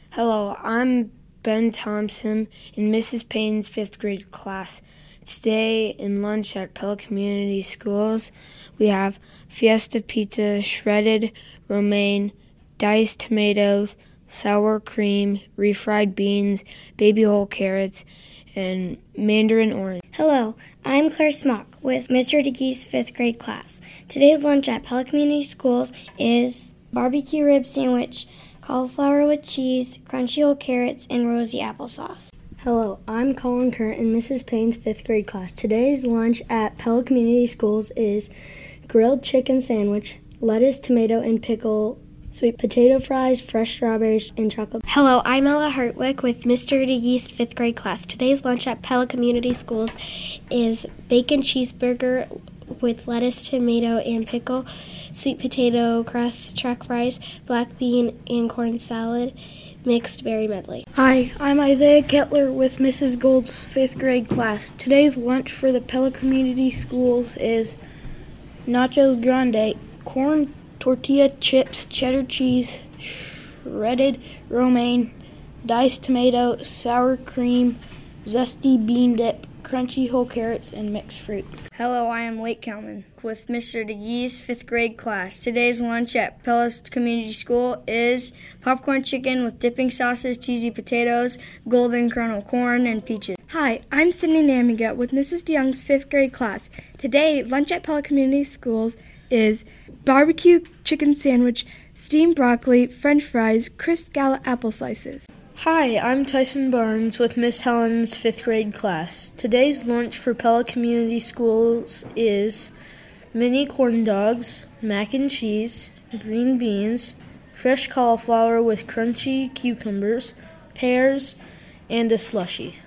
Hello, I'm Ben Thompson in Mrs. Payne's 5th grade class. Today in lunch at Pella Community Schools, we have Fiesta Pizza, shredded romaine, diced tomatoes, sour cream, refried beans, baby whole carrots, and mandarin orange. Hello, I'm Claire Smock with Mr. DeGee's 5th grade class. Today's lunch at Pella Community Schools is barbecue rib sandwich, cauliflower with cheese, crunchy whole carrots, and rosy applesauce. Hello, I'm Colin Kern in Mrs. Payne's 5th grade class. Today's lunch at Pella Community Schools is grilled chicken sandwich, lettuce, tomato, and pickle, sweet potato fries, fresh strawberries, and chocolate. Hello, I'm Ella Hartwick with Mr. DeGee's 5th grade class. Today's lunch at Pella Community Schools is bacon cheeseburger with lettuce, tomato, and pickle, sweet potato crust, truck fries, black bean, and corn salad, mixed berry medley. Hi, I'm Isaiah Kettler with Mrs. Gold's 5th grade class. Today's lunch for the Pella Community Schools is nachos grande, corn tortilla chips, cheddar cheese, shredded romaine, diced tomato, sour cream, zesty bean dip, crunchy whole carrots, and mixed fruit. Hello, I am Lake Kalman with Mr. DeGee's 5th grade class. Today's lunch at Pella's Community School is popcorn chicken with dipping sauces, cheesy potatoes, golden kernel corn, and peaches. Hi, I'm Sydney Namiga with Mrs. DeYoung's 5th grade class. Today, lunch at Pella Community Schools is barbecue chicken sandwich, steamed broccoli, french fries, crisp gala apple slices. Hi, I'm Tyson Barnes with Miss Helen's 5th grade class. Today's lunch for Pella Community Schools is mini corn dogs, mac and cheese, green beans, fresh cauliflower with crunchy cucumbers, pears, and a slushie.